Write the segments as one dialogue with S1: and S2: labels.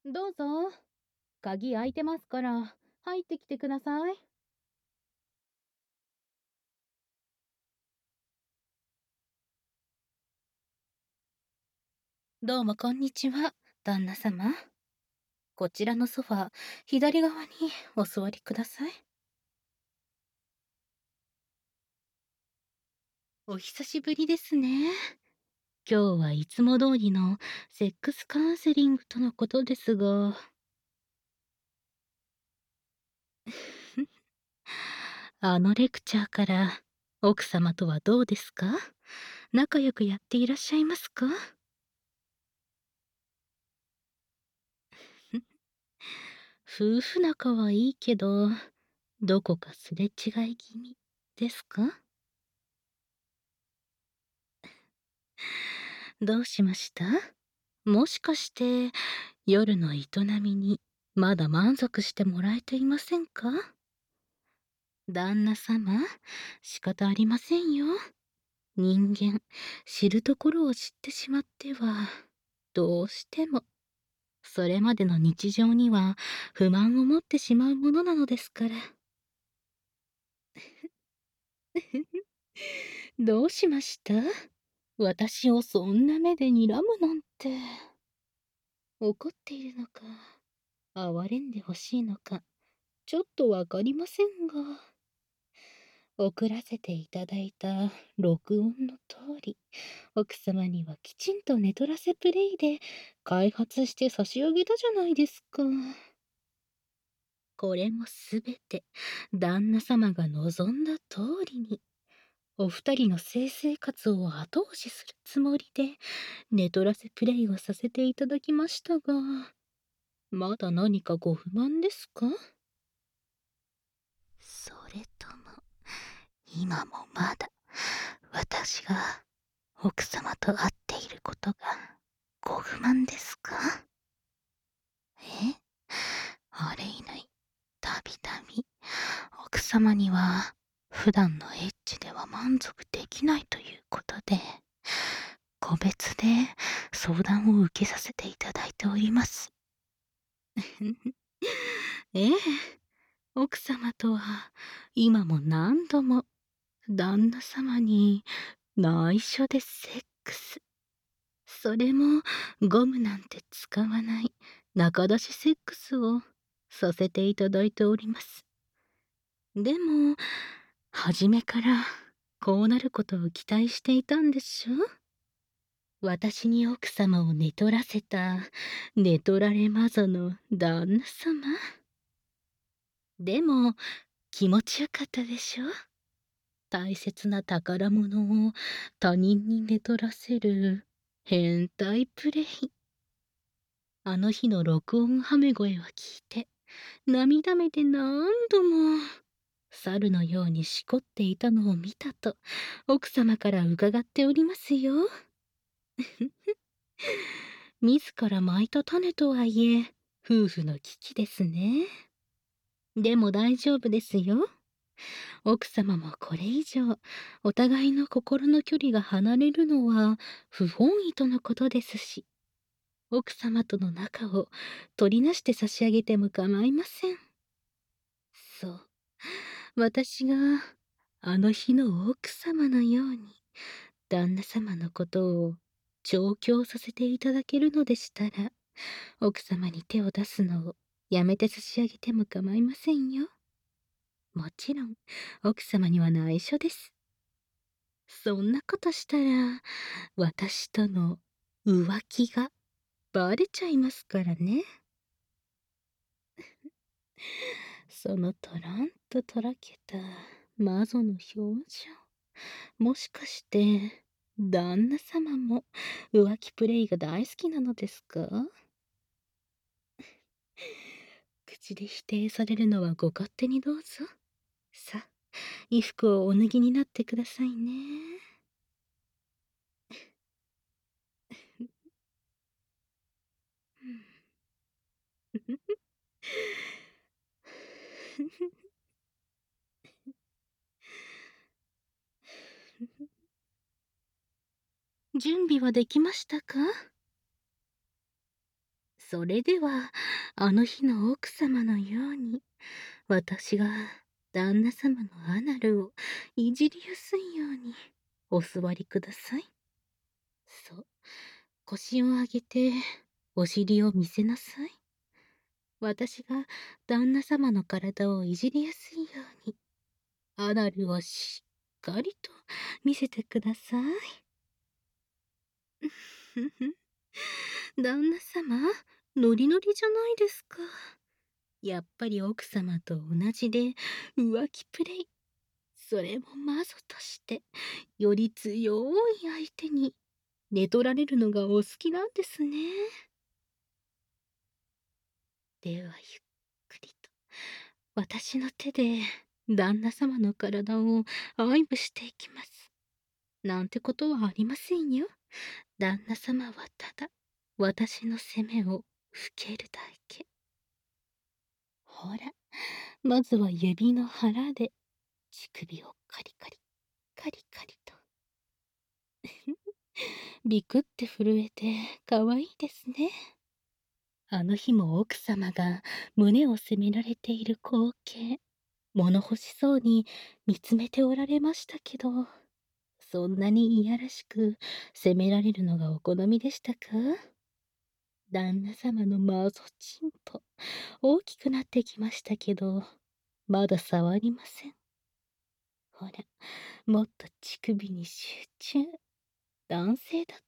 S1: どうぞ。鍵開いてますから、入ってきてください。どうもこんにちは、旦那様。こちらのソファー、左側にお座りください。お久しぶりですね。今日はいつも通りのセックスカウンセリングとのことですが。あのレクチャーから奥様とはどうですか？仲良くやっていらっしゃいますか？夫婦仲はいいけど、どこかすれ違い気味ですか？どうしました？もしかして夜の営みにまだ満足してもらえていませんか？旦那様、仕方ありませんよ。人間、知るところを知ってしまっては、どうしても、それまでの日常には不満を持ってしまうものなのですから。どうしました？私をそんな目で睨むなんて。怒っているのか、哀れんでほしいのか、ちょっとわかりませんが。送らせていただいた録音の通り、奥様にはきちんと寝取らせプレイで開発して差し上げたじゃないですか。これもすべて旦那様が望んだ通りに、お二人の性生活を後押しするつもりで寝取らせプレイをさせていただきましたが、まだ何かご不満ですか？それとも、今もまだ私が奥様と会っていることがご不満ですか？え？あれ以来、たびたび奥様には普段のエッチでは満足できないということで、個別で相談を受けさせていただいております。ええ、奥様とは今も何度も旦那様に内緒でセックス。それもゴムなんて使わない中出しセックスをさせていただいております。でも、初めからこうなることを期待していたんでしょ？私に奥様を寝取らせた寝取られマゾの旦那様。でも、気持ちよかったでしょ？大切な宝物を他人に寝取らせる変態プレイ。あの日の録音ハメ声を聞いて、涙目で何度も、猿のようにしこっていたのを見たと、奥様から伺っておりますよ。自ら蒔いた種とはいえ、夫婦の危機ですね。でも大丈夫ですよ。奥様もこれ以上、お互いの心の距離が離れるのは不本意とのことですし、奥様との仲を取りなして差し上げても構いません。そう。私があの日の奥様のように旦那様のことを調教させていただけるのでしたら、奥様に手を出すのをやめて差し上げても構いませんよ。もちろん、奥様には内緒です。そんなことしたら、私との浮気がバレちゃいますからね。そのとろんととろけた魔女の表情。もしかして、旦那様も浮気プレイが大好きなのですか？口で否定されるのはご勝手にどうぞ。さあ、衣服をお脱ぎになってくださいね。準備はできましたか？ それでは、あの日の奥様のように、私が旦那様のアナルをいじりやすいようにお座りください。そう、腰を上げてお尻を見せなさい。私が旦那様の体をいじりやすいように、アナルをしっかりと見せてください。ふふ旦那様、ノリノリじゃないですか。やっぱり奥様と同じで浮気プレイ。それもマゾとして、より強い相手に寝取られるのがお好きなんですね。ではゆっくりと私の手で旦那様の体を愛撫していきます。なんてことはありませんよ。旦那様はただ私の責めを受けるだけ。ほら、まずは指の腹で乳首をカリカリカリカリと。ビクって震えて可愛いですね。あの日も奥様が胸を責められている光景、物欲しそうに見つめておられましたけど、そんなにいやらしく責められるのがお好みでしたか？旦那様のマゾチンポ、大きくなってきましたけど、まだ触りません。ほら、もっと乳首に集中。男性だって、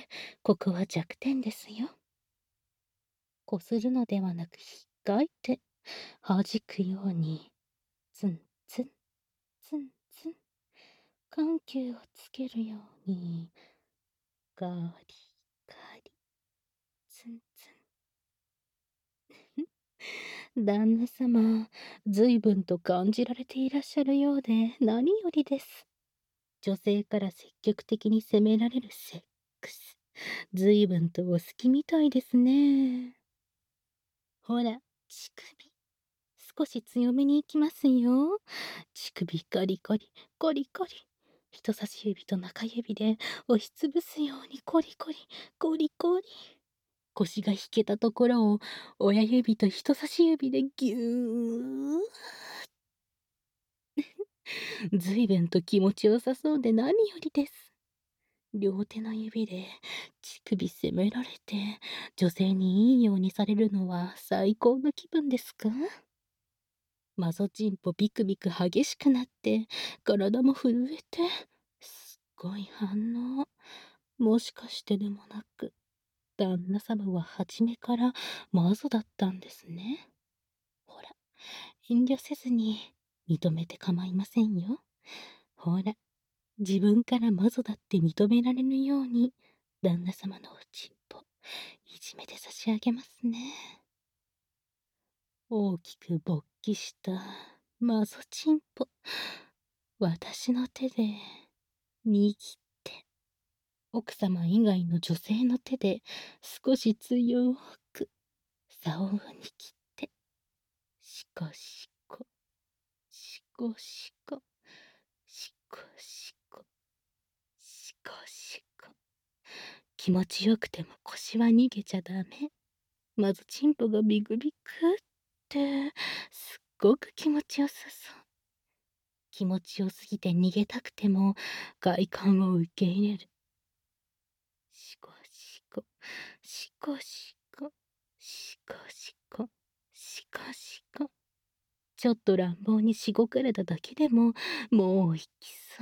S1: ここは弱点ですよ。こするのではなく、ひっかいて、弾くように、ツンツン、ツンツン、緩急をつけるように、ガリガリ、ツンツン。旦那様、随分と感じられていらっしゃるようで何よりです。女性から積極的に責められるセックス。随分とお好きみたいですね。ほら、乳首。少し強めに行きますよ。乳首ガリガリ、ゴリゴリ。人差し指と中指で押しつぶすようにコリコリ、ゴリゴリ。腰が引けたところを親指と人差し指でぎゅー。ずいぶんと気持ちよさそうで何よりです。両手の指で乳首責められて女性にいいようにされるのは最高の気分ですか？マゾチンポビクビク激しくなって体も震えてすっごい反応。もしかしてでもなく旦那様は初めからマゾだったんですね。ほら、遠慮せずに認めて構いませんよ。ほら、自分からマゾだって認められるように旦那様のおちんぽいじめて差し上げますね。大きく勃起したマゾチンポ、私の手で握って、奥様以外の女性の手で少し強く竿を握って、シコシコ、シコシコ、シコシコ、シコシコ。気持ちよくても腰は逃げちゃダメ。まずチンポがビクビクって、すっごく気持ちよさそう。気持ちよすぎて逃げたくても快感を受け入れる。シコシコ、シコシコ、シコシコ、シコシコ。ちょっと乱暴にしごかれただけでももういきそう。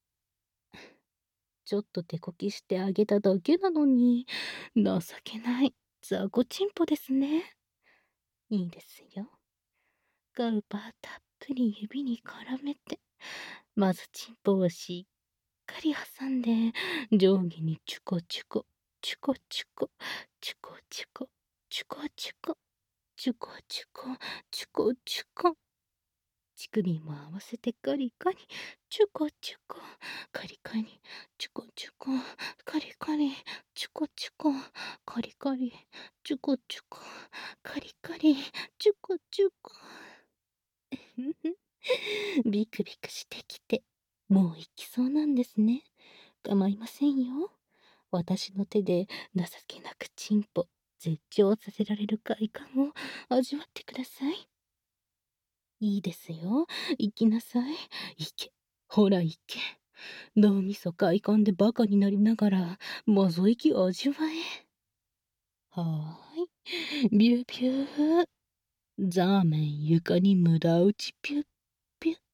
S1: ちょっと手こきしてあげただけなのに、情けない。雑魚チンポですね。いいですよ。ガウパーたっぷり指に絡めて、まずチンポをしっかり挟んで、上下にチュコチュコ、チュコチュコ、チュコチュコ、チュコチュコ、チュコチュコ、チュコチュコ。乳首も合わせてカリカリ、チュコチュコ、カリカリ、チュコチュコ、カリカリ、チュコチュコ、カリカリ、チュコチュコ、カリカリ、チュコチュコ。ビクビクしてきて、もう行きそうなんですね。構いませんよ。私の手で情けなくチンポ絶頂させられる快感を味わってください。いいですよ。行きなさい。行け。ほら行け。脳みそ快感でバカになりながら、マゾ息を味わえ。はーい。ビュービュー。ザーメン床に無駄打ちピュッピュッ。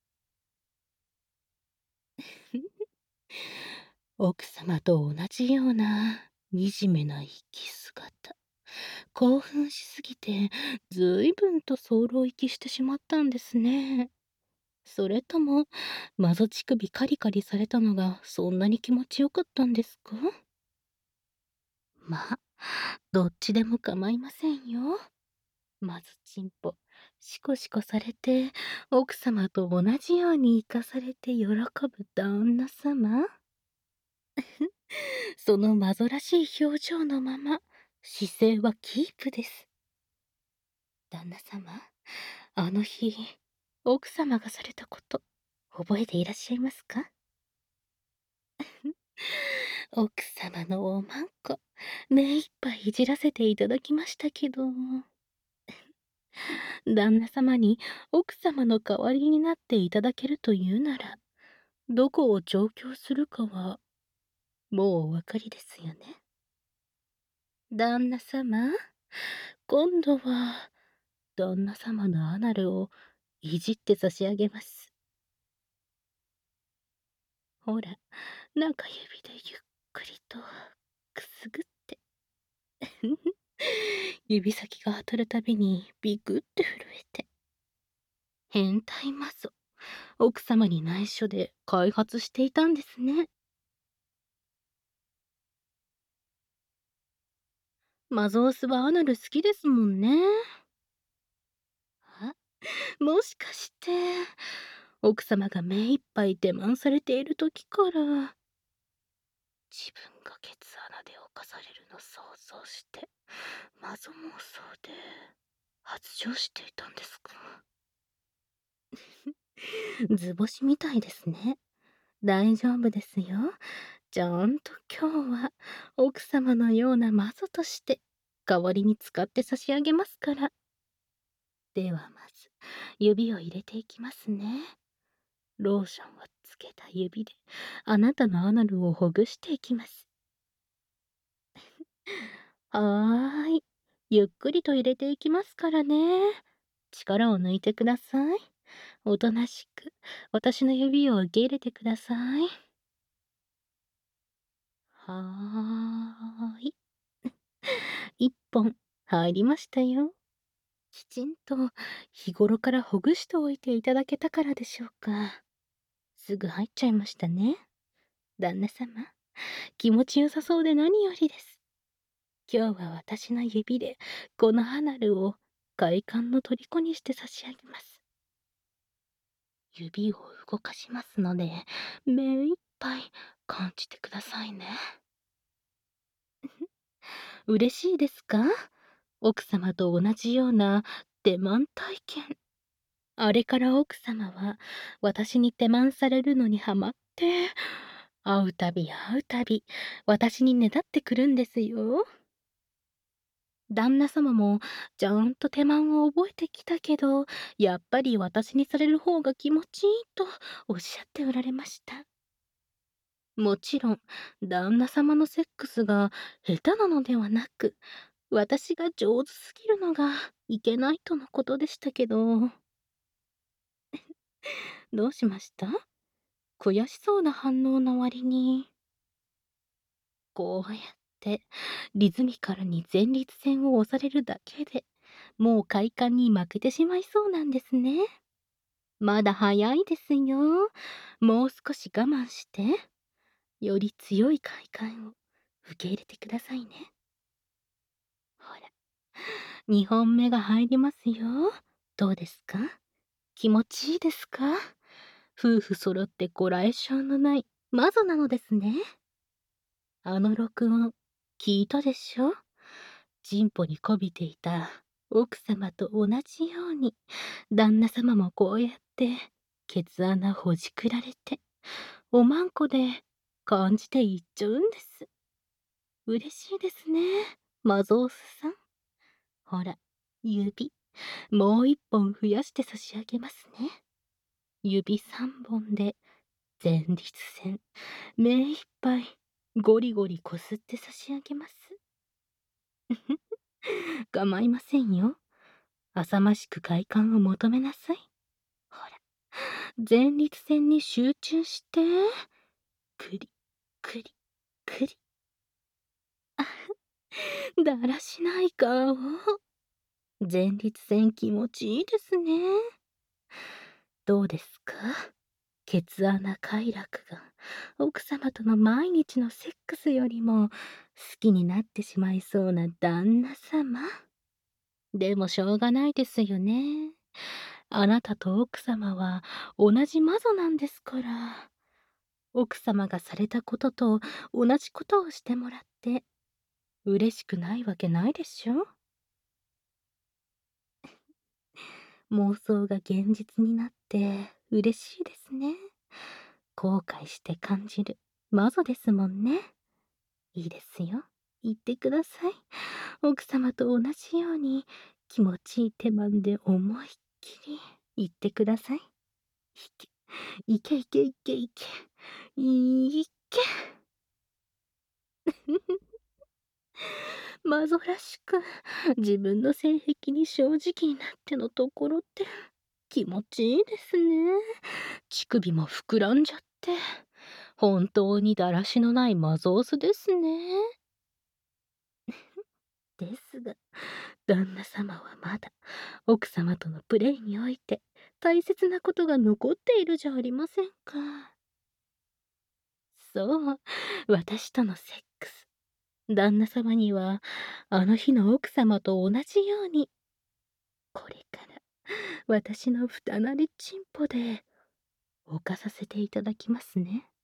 S1: 奥様と同じような惨めな生き姿。興奮しすぎて、ずいぶんと早漏息してしまったんですね。それとも、マゾ乳首カリカリされたのがそんなに気持ちよかったんですか？まあ、どっちでも構いませんよ。まずチンポ、シコシコされて、奥様と同じように生かされて喜ぶ旦那様。そのマゾらしい表情のまま、姿勢はキープです。旦那様、あの日、奥様がされたこと、覚えていらっしゃいますか？奥様のおまんこ、目いっぱいいじらせていただきましたけど、旦那様に奥様の代わりになっていただけるというなら、どこを調教するかは、もうお分かりですよね。旦那様、今度は、旦那様のアナルをいじって差し上げます。ほら、中指でゆっくりとくすぐって。指先が当たるたびにビクって震えて。変態マゾ。奥様に内緒で開発していたんですね。マゾースはアナル好きですもんね。あ、もしかして、奥様が目いっぱいデマンされている時から、自分がケツ穴で侵されるの想像して、マゾ妄想で発情していたんですか？図星みたいですね。大丈夫ですよ。ちゃんと今日は奥様のようなマゾとして代わりに使って差し上げますから。ではまず指を入れていきますね。ローションをつけた指であなたのアナルをほぐしていきます。はーい。ゆっくりと入れていきますからね。力を抜いてください。おとなしく私の指を受け入れてください。はーい。一本入りましたよ。きちんと日頃からほぐしておいていただけたからでしょうか。すぐ入っちゃいましたね。旦那様、気持ちよさそうで何よりです。今日は私の指でこのアナルを快感の虜にして差し上げます。指を動かしますので、目いっぱい感じてくださいね。嬉しいですか？奥様と同じようなデマン体験。あれから奥様は私に手満されるのにハマって、会うたび私にねだってくるんですよ。旦那様もちゃんと手満を覚えてきたけど、やっぱり私にされる方が気持ちいいとおっしゃっておられました。もちろん、旦那様のセックスが下手なのではなく、私が上手すぎるのがいけないとのことでしたけど、どうしました？悔しそうな反応の割に、こうやってリズミカルに前立腺を押されるだけでもう快感に負けてしまいそうなんですね。まだ早いですよ。もう少し我慢して、より強い快感を受け入れてくださいね。ほら、2本目が入りますよ。どうですか？気持ちいいですか？夫婦揃ってご来性のないマゾなのですね。あの録音、聞いたでしょ？人歩に媚びていた奥様と同じように、旦那様もこうやって、ケツ穴ほじくられて、おまんこで感じていっちゃうんです。嬉しいですね。 マゾウスさん。ほら、指、もう一本増やして差し上げますね。指3本で、前立腺、目いっぱい、ゴリゴリこすって差し上げます。構いませんよ。浅ましく快感を求めなさい。ほら、前立腺に集中して、くり、くり、くり。だらしない顔。前立腺気持ちいいですね。どうですか？ケツ穴快楽が奥様との毎日のセックスよりも好きになってしまいそうな旦那様。でもしょうがないですよね。あなたと奥様は同じ魔女なんですから。奥様がされたことと同じことをしてもらって嬉しくないわけないでしょ。妄想が現実になって嬉しいですね。後悔して感じる魔女ですもんね。いいですよ。言ってください。奥様と同じように気持ちいい手番で思いっきり言ってください。いけいけいけいけ。いけ。魔女らしく自分の性癖に正直になってのところって気持ちいいですね。乳首も膨らんじゃって。本当にだらしのないマゾースですね。ですが、旦那様はまだ奥様とのプレイにおいて大切なことが残っているじゃありませんか。そう、私とのセックス。旦那様にはあの日の奥様と同じように、これから私の二なりチンポで犯させていただきますね。